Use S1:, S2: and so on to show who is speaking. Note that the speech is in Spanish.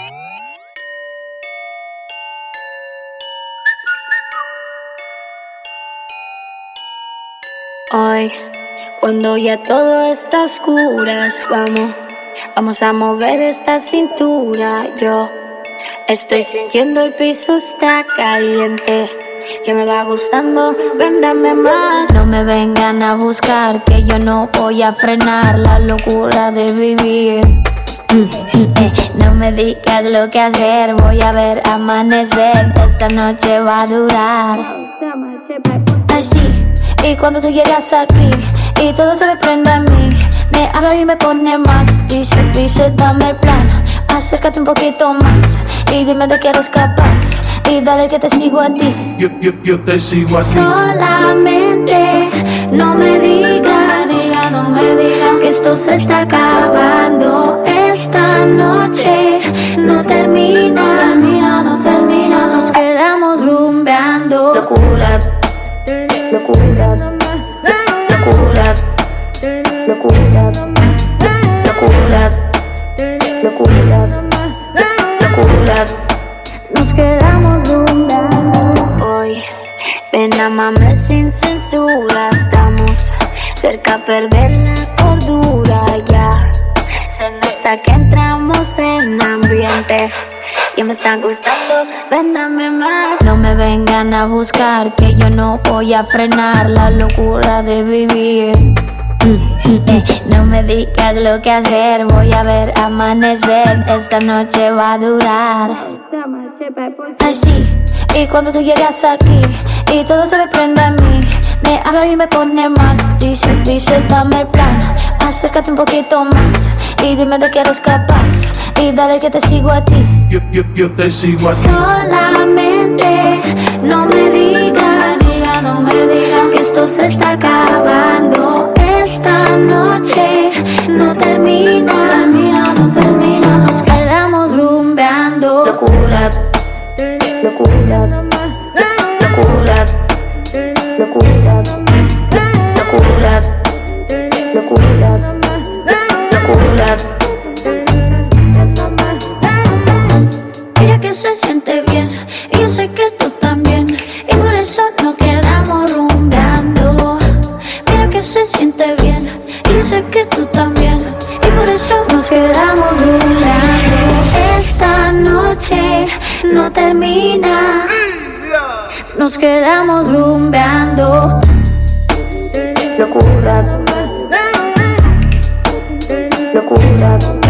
S1: Hoy, cuando ya todo está a oscuras, vamos a mover esta cintura. Yo estoy sintiendo el piso está caliente, ya me va gustando, ven dame más. No me vengan a buscar, que yo no voy a frenar la locura de vivir. No me digas lo que hacer, voy a ver amanecer, esta noche va a durar. Así, y cuando tú llegas aquí y todo se me prende a mí, me habla y me pone mal. Dice, dame el plan, acércate un poquito más y dime de qué eres capaz. Y dale que te sigo a ti.
S2: Yo te sigo a ti.
S1: Solamente no me digas, no me digas que esto se está acabando. Esta noche no termina, no termina. Nos quedamos rumbeando. Locura, locura, locura, locura, locura, locura, locura. Nos quedamos rumbeando. Hoy, ven amame sin censura. Estamos cerca a perder la cordura ya. Se nota que entramos en ambiente, ya me están gustando, ven dame más. No me vengan a buscar, que yo no voy a frenar la locura de vivir. No me digas lo que hacer, voy a ver amanecer, esta noche va a durar. Así, y cuando tú llegas aquí y todo se me prende a mí, me habla y me pone mal. Dice, dame el plan, acércate un poquito más y dime de qué eres capaz. Y dale que te sigo a ti.
S2: Yo te sigo a ti.
S1: Solamente no me digas, no me digas que esto se está acabando. Esta noche no termina, no termina. Nos quedamos rumbeando. Locura, locura, locura, locura, locura, locura, locura. Mira que se siente bien y yo sé que tú también, y por eso nos quedamos rumbeando. Mira que se siente bien y yo sé que tú también, y por eso nos quedamos rumbeando. Esta noche no termina, nos quedamos rumbeando. Locura, locura.